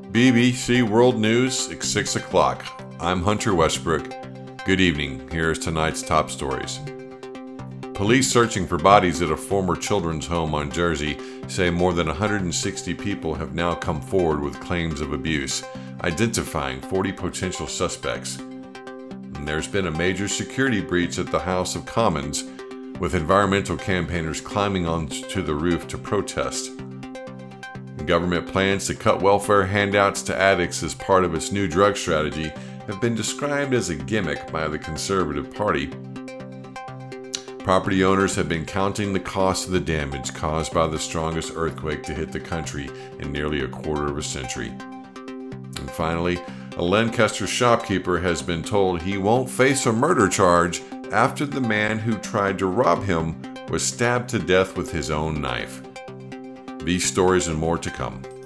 BBC World News at 6 o'clock. I'm Hunter Westbrook. Good evening. Here's tonight's top stories. Police searching for bodies at a former children's home on Jersey say more than 160 people have now come forward with claims of abuse, identifying 40 potential suspects. And there's been a major security breach at the House of Commons, with environmental campaigners climbing onto the roof to protest. Government plans to cut welfare handouts to addicts as part of its new drug strategy have been described as a gimmick by the Conservative Party. Property owners have been counting the cost of the damage caused by the strongest earthquake to hit the country in nearly a quarter of a century. And finally, a Lancaster shopkeeper has been told he won't face a murder charge after the man who tried to rob him was stabbed to death with his own knife. These stories and more to come.